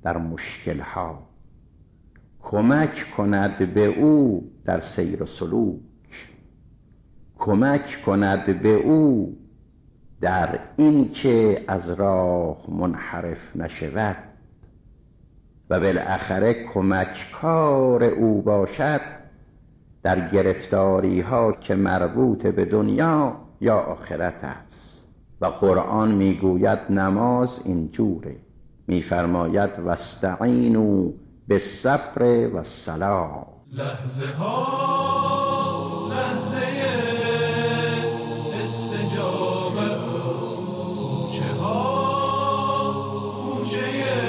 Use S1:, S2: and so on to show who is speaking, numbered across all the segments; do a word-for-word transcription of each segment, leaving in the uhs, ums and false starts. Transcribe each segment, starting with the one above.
S1: در مشکلها، کمک کند به او در سیر و سلوک، کمک کند به او در این که از راه منحرف نشود و بالاخره کمککار او باشد در گرفتاری ها که مربوط به دنیا یا آخرت است. و قرآن میگوید نماز اینجوره، میفرماید واستعینوا بالصبر والصلاة.
S2: لحظه ها لحظه استجابت، کوچه ها کوچه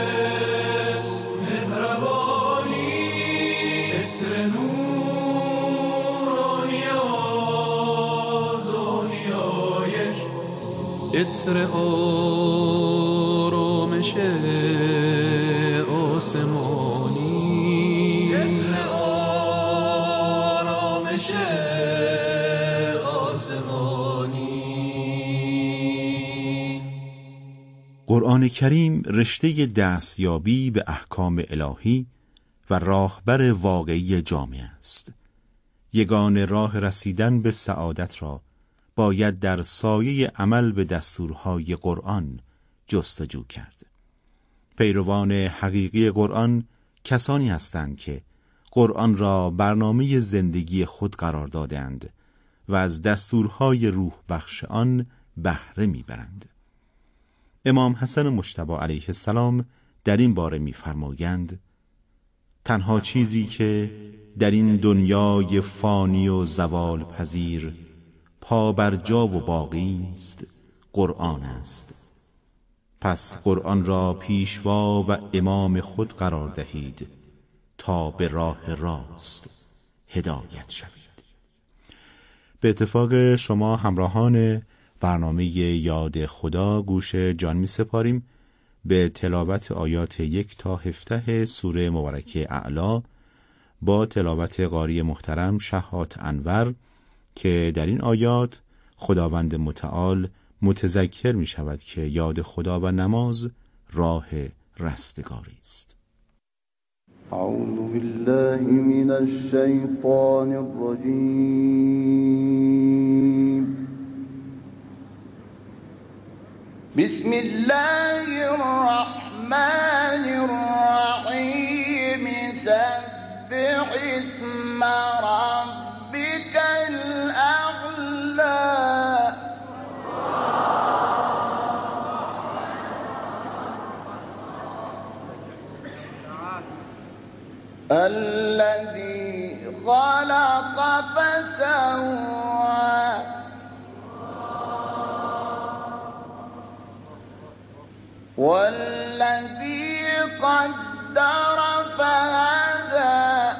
S2: مهربانی، عطر نور و نیاز و نیایش، عطر آرامش آسمانی، عطر آرامش آسمانی.
S3: قرآن کریم رشته دستیابی به احکام الهی و راهبر واقعی جامعه است. یگانه راه رسیدن به سعادت را باید در سایه عمل به دستورهای قرآن جستجو کرد. پیروان حقیقی قرآن کسانی هستند که قرآن را برنامه زندگی خود قرار دادند و از دستورهای روح بخش آن بهره میبرند. امام حسن مجتبی علیه السلام در این باره می‌فرمایند: تنها چیزی که در این دنیای فانی و زوال پذیر پا بر جا و باقی است، قرآن است. پس قرآن را پیشوا و امام خود قرار دهید تا به راه راست هدایت شوید. به اتفاق شما همراهان برنامه یاد خدا گوش جان می سپاریم به تلاوت آیات یک تا هفده سوره مبارکه اعلی با تلاوت قاری محترم شهات انور که در این آیات خداوند متعال متذکر می شود که یاد خدا و نماز راه رستگاری است.
S4: اعوذ بالله من الشیطان الرجیم. بسم الله الرحمن الرحیم. سبح اسم ربک الاعلی. الذي خلق فسوى والذي قدر فهدى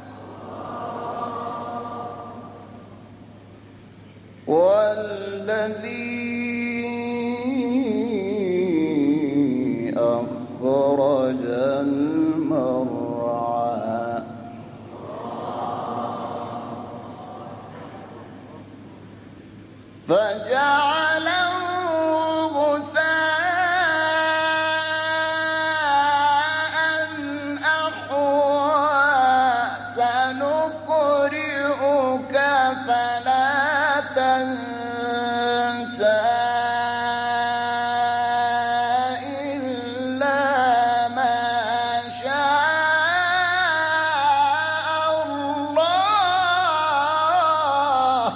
S4: والذي أخرج المرعى فجعله غثاء أحوى. سنقرئك فلا تنسى إلا ما شاء الله.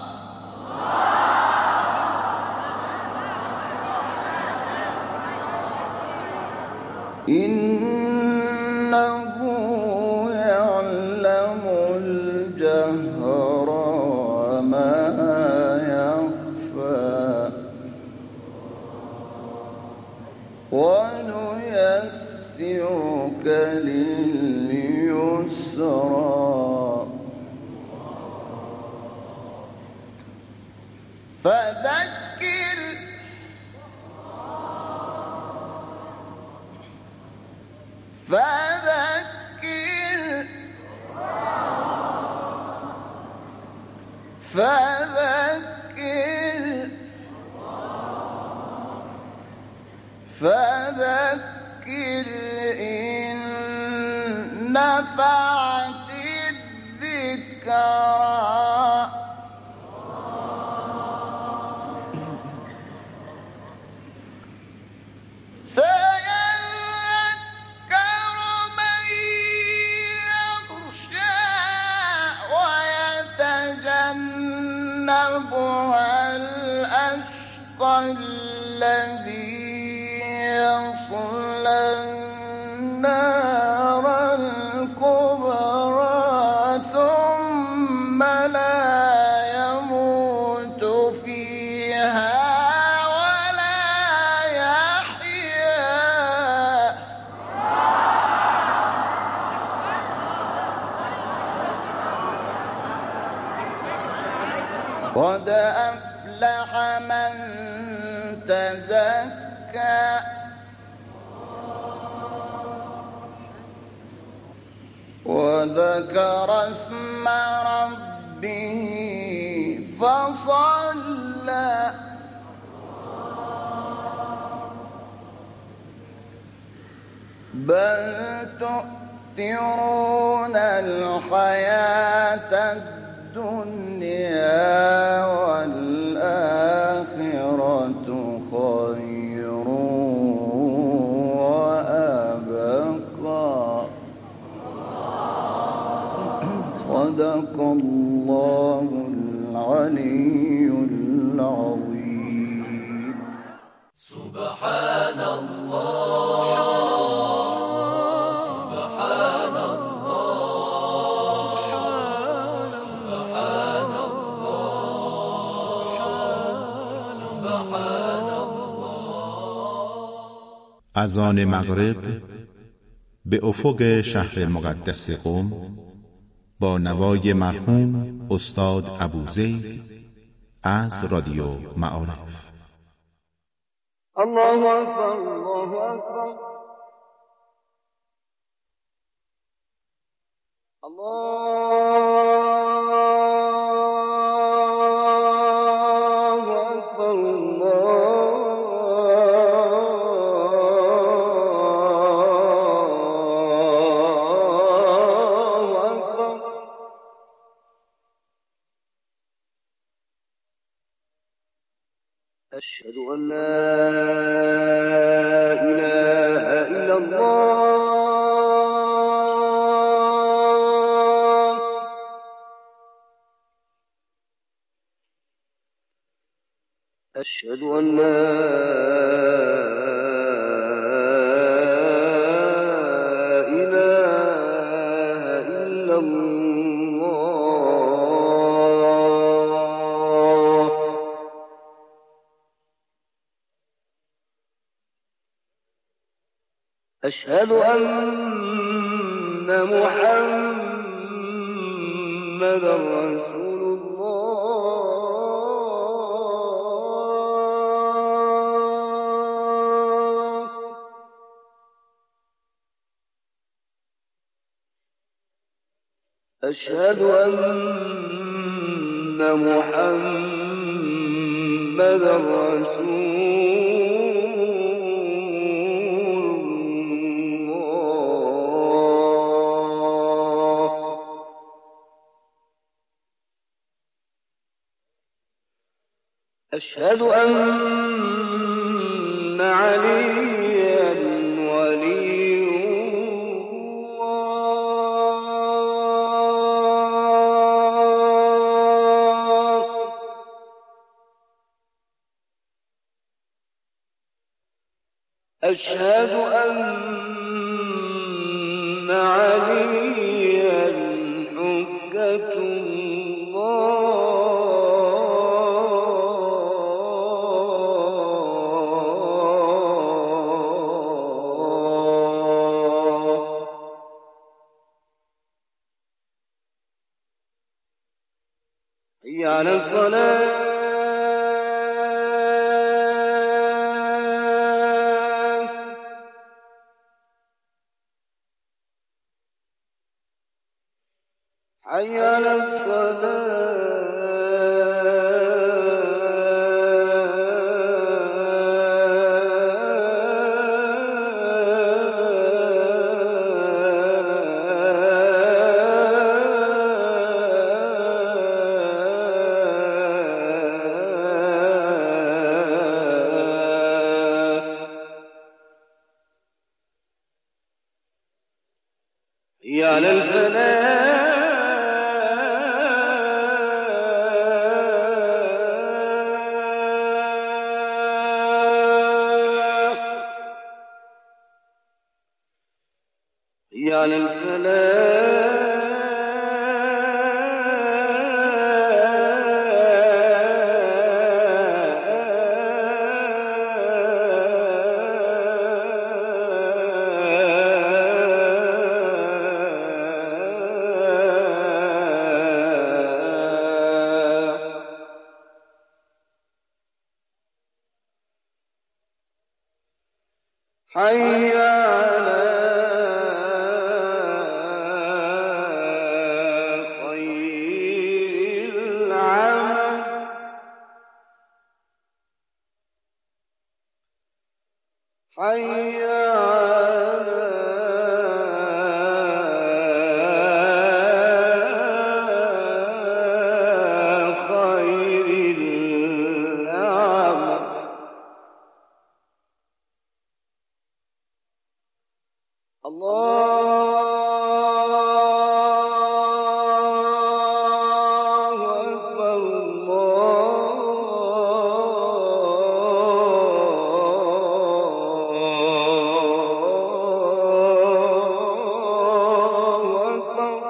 S4: إنه يعلم الجهر وما يخفى ونيسرك لليسرى فذكر فذكر فذكر فذكر إن نفعت الذكرى سيذكر من يخشى ويتجنبها الأشقى الذي يصلى النار الكبرى ثم لا يموت فيها ولا يحيا قد أفلح من تزكى وذكر اسم ربه فصلى بل تؤثرون الحياة الدنيا والآخرة خير وأبقى صدق الله العلي العظيم.
S2: سبحان الله سبحان الله سبحان الله سبحان الله.
S3: اذان مغرب به افق شهر مقدس قم با نوای مرحوم استاد ابوزید از رادیو معارف.
S4: الله أكبر الله أكبر الله أكبر الله أكبر. أشهد أن لا إله إلا الله. أشهد أن لا إله إلا الله. أشهد أن محمدا رسول الله. أشهد أن محمدا رسول أشهد أن عليا ولي الله. أشهد أن عليا حجة حي على الصلاة. حي على الصلاة. حي على الفلاح حي على الفلاح حي على خير العمل حي على خير العمل الله أكبر الله أكبر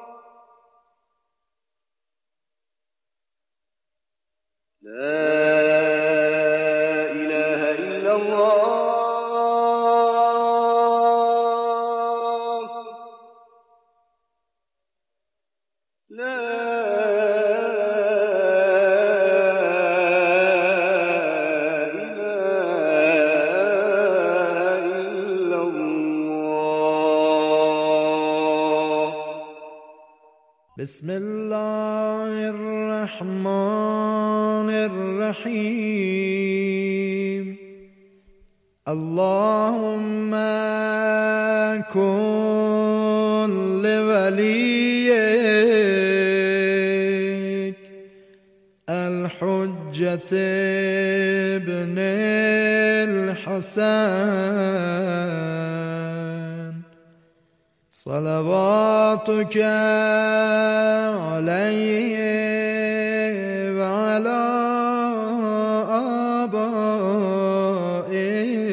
S4: لا إله إلا الله لا إله إلا الله
S5: بسم الله الرحمن الرحيم اللهم كن لوليك الحجة ابن الحسن صلواتك عليه وعلى آبائه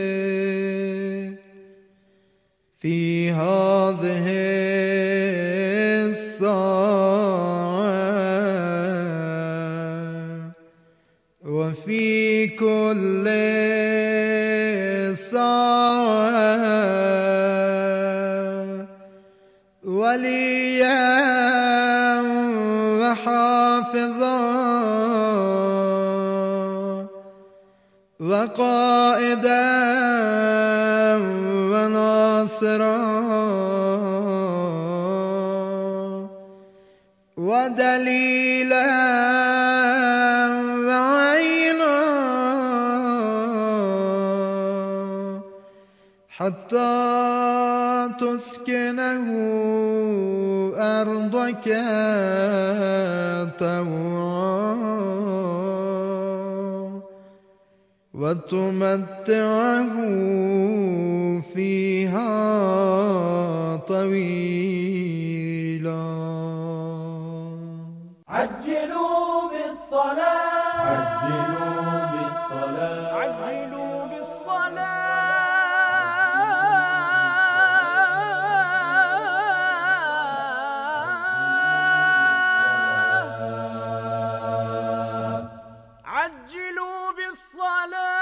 S5: في هذه الساعة وفي كل ساعة وليا وحافظا وقائدا وناصرا ودليلا وعينا حتى تسكنه أرضك طوعا وتمتعه فيها طويلا.
S2: عجلوا بالصلاة عجلوا بالصلاة عجلوا بالصلاة عجلوا بالصلاة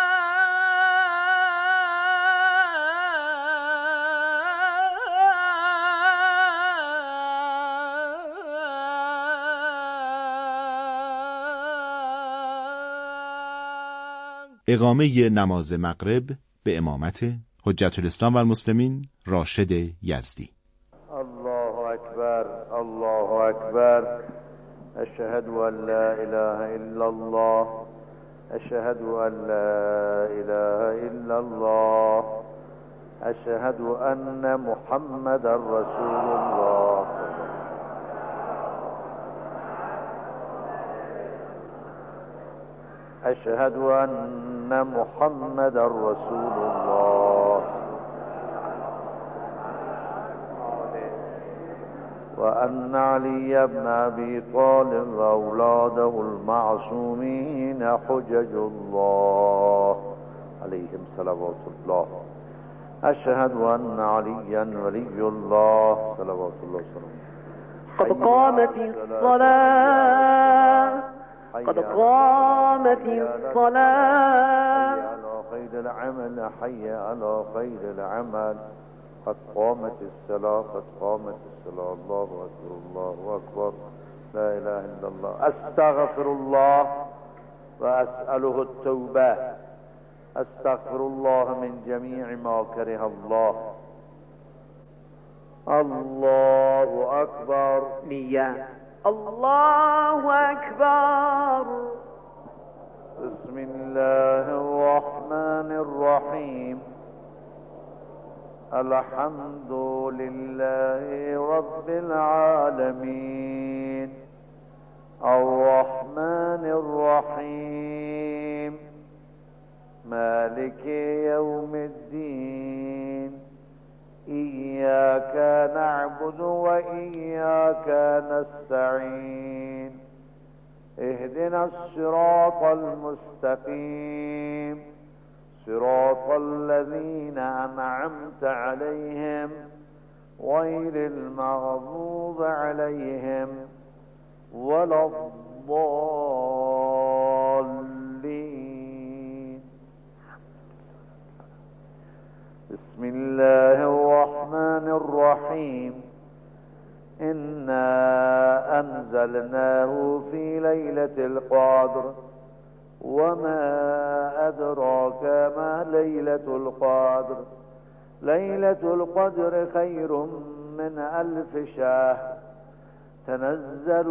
S3: اقامه نماز مغرب به امامت حجت الاسلام و المسلمین راشد یزدی.
S6: الله اکبر الله اکبر اشهد ان لا اله الا الله اشهد ان لا اله الا الله اشهد ان محمد رسول الله اشهد ان محمد رسول الله وأن علي بن أبي طالب وأولاده المعصومين حجج الله عليهم صلوات الله. أشهد أن عليا ولي الله صلوات الله وسلامه.
S7: قد قامت الصلاة قد قامت الصلاة.
S6: حي على خير العمل حي على خير العمل. قد قامت الصلاة قد قامت الصلاة. الله أكبر الله أكبر لا إله إلا الله. أستغفر الله وأسأله التوبة. أستغفر الله من جميع ما كره الله. الله أكبر.
S7: نيات. الله أكبر.
S6: بسم الله الرحمن الرحيم. الحمد لله رب العالمين الرحمن الرحيم مالك يوم الدين. إياك نعبد وإياك نستعين. اهدنا الصراط المستقيم صراط الذين أنعمت عليهم غير المغضوب عليهم ولا الضالين. بسم الله الرحمن الرحيم. إنا أنزلناه في ليلة القدر وما أدراك ما ليلة القدر. ليلة القدر خير من ألف شهر. تنزل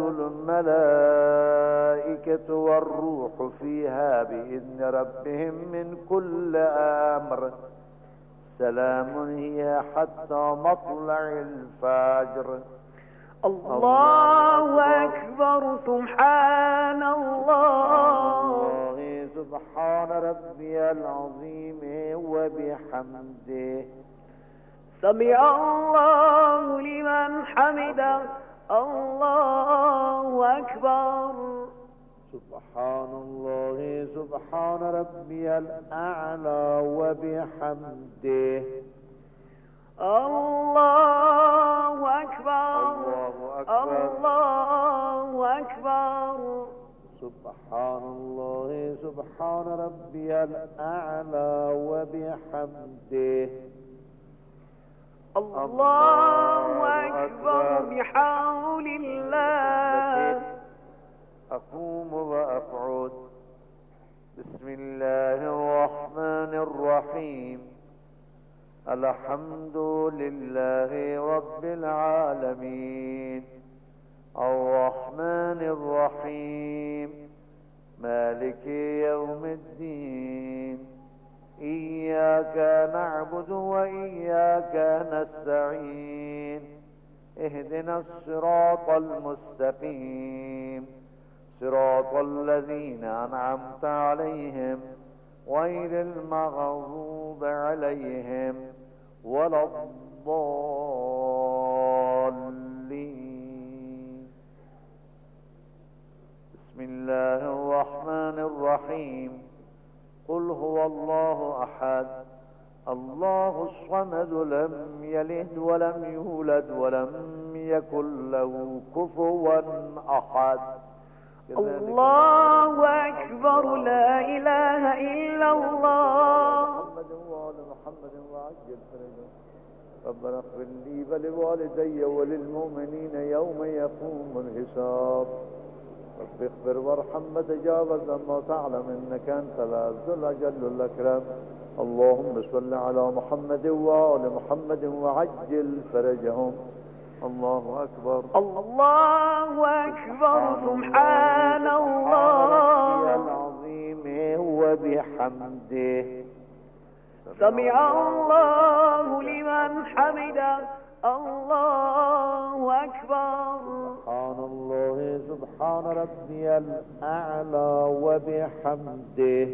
S6: الملائكة والروح فيها بإذن ربهم من كل أمر. سلام هي حتى مطلع الفجر.
S7: الله أكبر. سبحان الله.
S6: سبحان ربي العظيم وبحمده.
S7: سمع الله لمن حمده. الله أكبر.
S6: سبحان الله سبحان ربي الأعلى وبحمده.
S7: الله أكبر.
S6: الله أكبر.
S7: الله أكبر.
S6: سبحان الله سبحان ربي الأعلى وبحمده.
S7: الله أكبر بحول الله.
S6: أقوم وأقعد. بسم الله الرحمن الرحيم. الحمد لله رب العالمين الرحمن الرحيم مالك يوم الدين. إياك نعبد وإياك نستعين. اهدنا الصراط المستقيم صراط الذين أنعمت عليهم غير المغضوب عليهم ولا الضالين. بسم الله الرحمن الرحيم. قل هو الله أحد الله الصمد لم يلد ولم يولد ولم يكن له كفوا أحد.
S7: الله أكبر. لا إله إلا الله.
S6: محمد وآل محمد وعجل فرجهم. ربنا اغفر لي ولوالدي وللمؤمنين يوم يقوم الحساب. رب اغفر وارحم وتجاوز عما تعلم إنك أنت العز الأجل الأكرم. اللهم صل على محمد وآل محمد وعجل فرجهم. الله أكبر.
S7: الله أكبر. سبحان الله
S6: العظيم وبحمده.
S7: سمع الله لمن حمده. الله أكبر.
S6: سبحان الله سبحان ربي الأعلى وبحمده.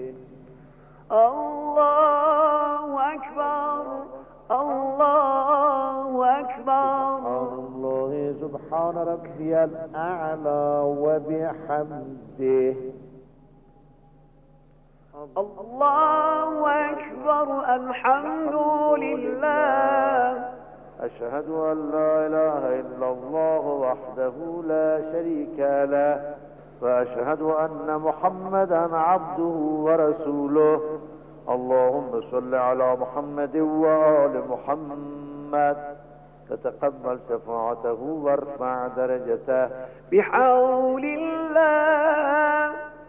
S7: الله أكبر. الله أكبر.
S6: سبحان الله سبحان ربي الأعلى وبحمده.
S7: الله أكبر الحمد لله.
S6: أشهد أن لا إله إلا الله وحده لا شريك له وأشهد أن محمدا عبده ورسوله. اللهم صل على محمد وآل محمد تتقبل شفاعته وارفع درجته
S7: بحول الله.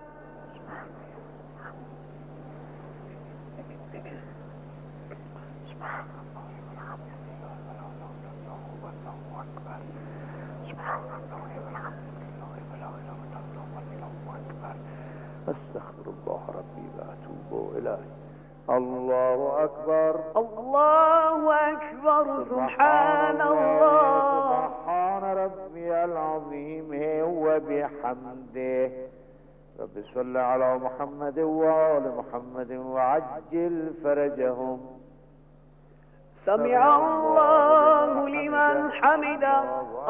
S6: استغفر الله ربي واتوب اليه. الله اكبر
S7: الله اكبر. سبحان الله.
S6: سبحان ربي العظيم وبحمده. رب صل على محمد وآل محمد وعجل فرجهم.
S7: سمع الله لمن حمده.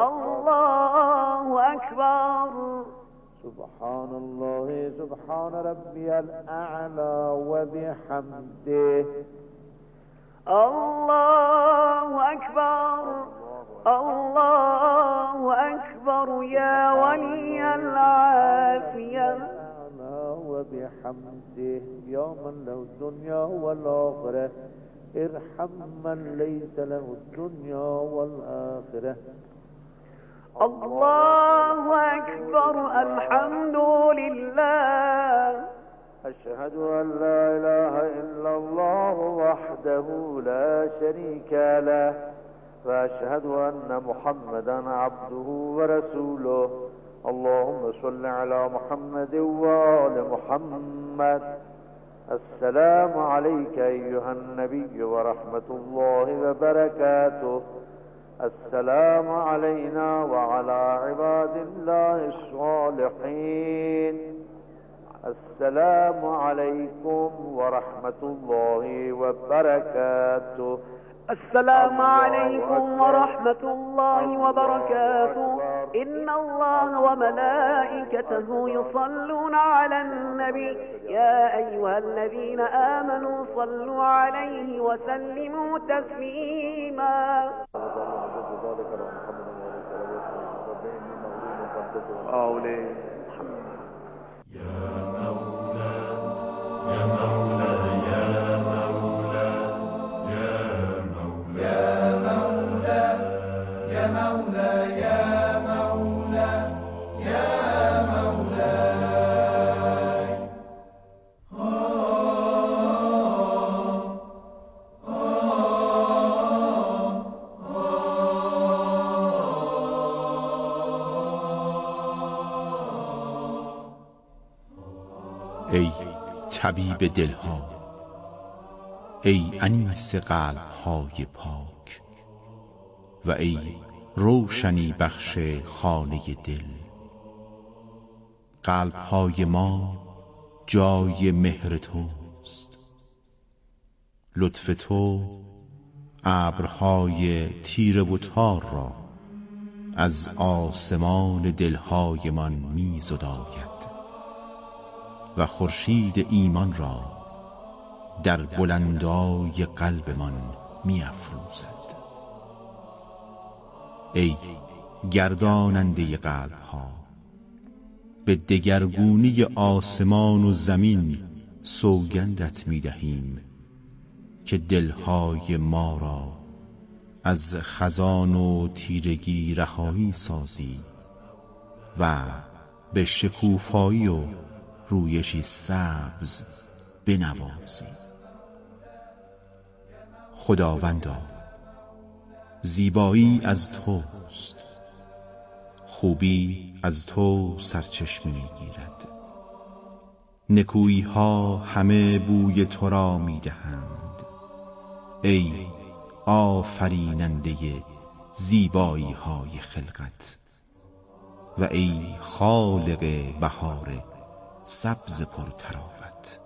S7: الله أكبر.
S6: سبحان الله سبحان ربي الأعلى وبحمده.
S7: الله أكبر الله أكبر يا ولي العافية.
S6: وبحمده يا من له الدنيا والآخرة ارحم من ليس له الدنيا والآخرة.
S7: الله أكبر الحمد لله.
S6: أشهد أن لا إله إلا الله وحده لا شريك له وأشهد أن محمدا عبده ورسوله. اللهم صل على محمد وآل محمد. السلام عليك أيها النبي ورحمة الله وبركاته. السلام علينا وعلى عباد الله الصالحين. السلام عليكم ورحمة الله وبركاته.
S7: السلام عليكم ورحمة الله وبركاته. إن الله وملائكته يصلون على النبي يا أيها الذين آمنوا صلوا عليه وسلموا تسليما.
S6: آولي
S3: يا مولا يا مولا يا مولا يا مولا يا مولا يا مولا يا مولا ای طبیب دلها، ای انیس قلب‌های پاک و ای روشنی بخش خانه دل. قلب‌های ما جای مهر توست. لطف تو ابرهای تیره و تار را از آسمان دلهایمان می زداید و خورشید ایمان را در بلندای قلبمان می افروزد. ای گرداننده قلبها، به دگرگونی آسمان و زمین سوگندت می دهیم که دلهای ما را از خزان و تیرگی رهایی سازی و به شکوفایی و رویشی سبز بنوازی. خداوندا، زیبایی از توست، خوبی از تو سرچشمه میگیرد. نکویی ها همه بوی تو را میدهند. ای آفریننده زیبایی های خلقت و ای خالق بهار سبز پرتراوت،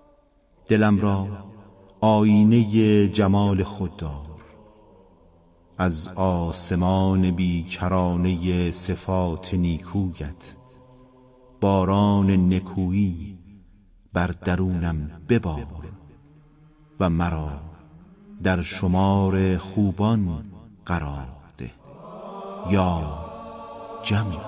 S3: دلم را آینه جمال خود دار از آسمان بیکرانه صفات نیکویت باران نکویی بر درونم ببار و مرا در شمار خوبان قرار ده یا جمیل.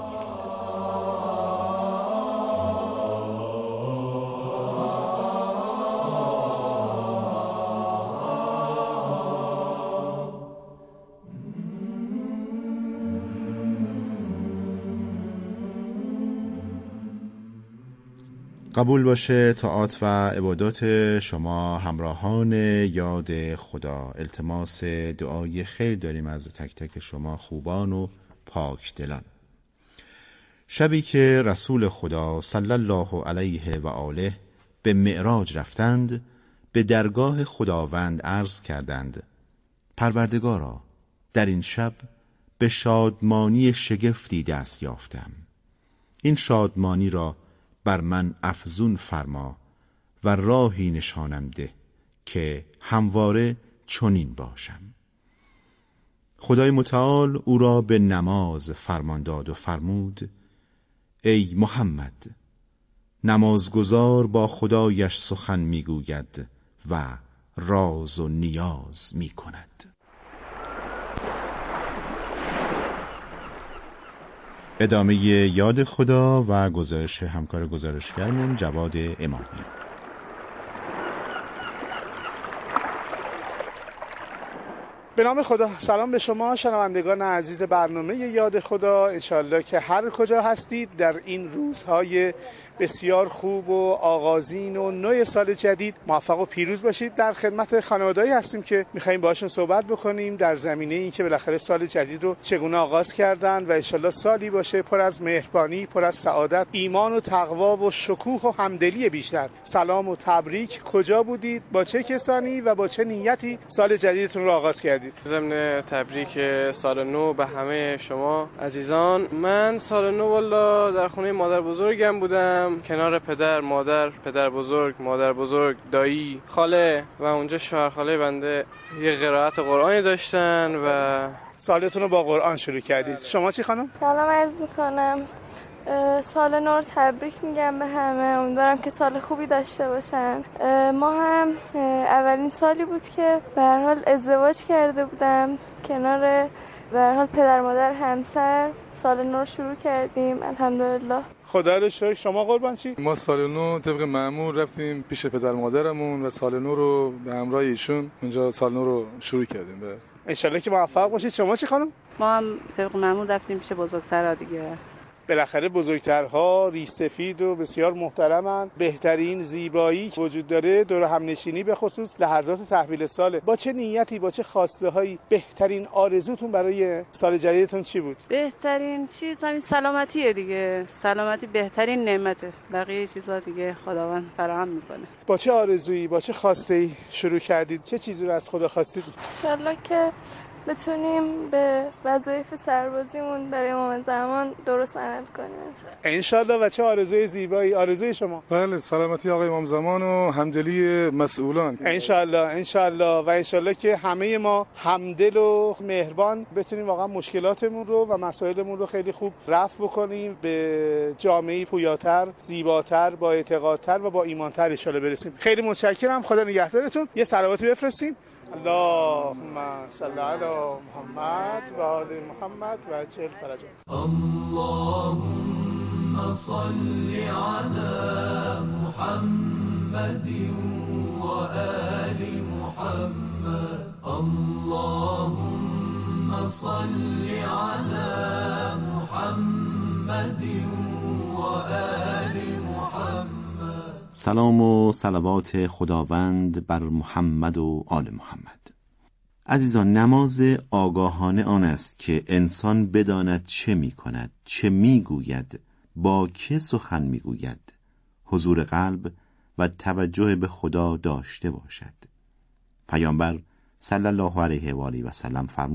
S3: قبول باشه طاعات و عبادات شما همراهان یاد خدا. التماس دعای خیر داریم از تک تک شما خوبان و پاک دلان. شبی که رسول خدا صلی الله علیه و آله به معراج رفتند، به درگاه خداوند عرض کردند: پروردگارا، در این شب به شادمانی شگفتی دست یافتم. این شادمانی را بر من افزون فرما و راهی نشانم ده که همواره چنین باشم. خدای متعال او را به نماز فرمان داد و فرمود: ای محمد، نمازگزار با خدایش سخن میگوید و راز و نیاز میکند. ادامه یاد خدا و گزارش همکار گزارشگرمون جواد امامی.
S8: به نام خدا. سلام به شما شنوندگان عزیز برنامه یاد خدا. انشالله که هر کجا هستید در این روزهای بسیار خوب و آغازین و نو سال جدید موفق و پیروز باشید. در خدمت خانواده‌ای هستیم که می‌خوایم باهاشون صحبت بکنیم در زمینه این که بالاخره سال جدید رو چگونه آغاز کردن و انشالله سالی باشه پر از مهربانی، پر از سعادت، ایمان و تقوا و شکوه و همدلی بیشتر. سلام و تبریک. کجا بودید؟ با چه کسانی و با چه نیتی سال جدیدتون رو آغاز کردید؟
S9: ضمن تبریک سال نو به همه شما عزیزان. من سال نو والا در خونه مادر بزرگم بودم، کنار پدر، مادر، پدر بزرگ، مادر بزرگ، دایی، خاله و اونجا شوهر خاله بنده یه قرائت قرآنی داشتن و
S8: سالتون رو با قرآن شروع کردید. شما چی خانم؟
S10: سلام عرض میکنم. سال نو رو تبریک میگم به همه. امیدوارم که سال خوبی داشته باشن. ما هم اولین سالی بود که به هر حال ازدواج کرده بودم، کنار به هر حال پدر مادر همسر سال نو رو شروع کردیم. الحمدلله.
S8: خدا رو شکر. شما قربان چی؟
S11: ما سال نو طبق معمول رفتیم پیش پدر مادرمون و سال نو رو به همراه ایشون اونجا سال نو رو شروع کردیم. به
S8: انشالله که موفق باشید. شما چی خانم؟
S12: ما هم طبق معمول رفتیم پیش بزرگترها دیگه.
S8: بالاخره بزرگترها ریش سفید و بسیار محترمن. بهترین زیبایی وجود داره دور هم نشینی، به خصوص لحظات تحویل ساله. با چه نیتی، با چه خواسته هایی بهترین آرزوتون برای سال جدیدتون چی بود؟
S12: بهترین چیز همین سلامتیه دیگه. سلامتی بهترین نعمته، بقیه چیزا دیگه خداوند فراهم میکنه.
S8: با چه آرزویی، با چه خواسته‌ای شروع کردید؟ چه چیزی رو از خدا خواستید؟
S10: ان شاءالله که بتونیم به وظایف سربازیمون برای امام زمان درست عمل کنیم
S8: ان شاء الله. و چه آرزوی زیبایی آرزوی شما؟
S11: بله، سلامتی آقای امام زمان و همدلی مسئولان
S8: ان شاء الله. ان شاء الله و ان شاء الله که همه ما همدل و مهربان بتونیم واقعا مشکلاتمون رو و مسائلمون رو خیلی خوب رفع بکنیم، به جامعه پویاتر، زیباتر، با اعتقادتر و با ایمانتر ان شاء الله برسیم. خیلی متشکرم. خدا نگهدارتون. یه صلواتی بفرستیم. اللهم صل علی محمد و آل محمد و عجل فرجهم.
S2: اللهم صل علی محمد و آل محمد. اللهم صل علی محمد و آل محمد.
S3: سلام و صلوات خداوند بر محمد و آل محمد. عزیزان، نماز آگاهانه آن است که انسان بداند چه می کند، چه می گوید، با که سخن می گوید، حضور قلب و توجه به خدا داشته باشد. پیامبر صلی الله علیه و آله و سلم فرمود